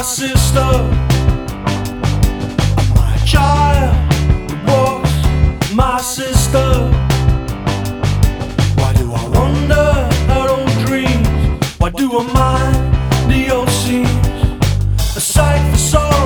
sister, my child walks my sister. Why do I wonder at old dreams? Why do I mind the old scenes? A sight for souls.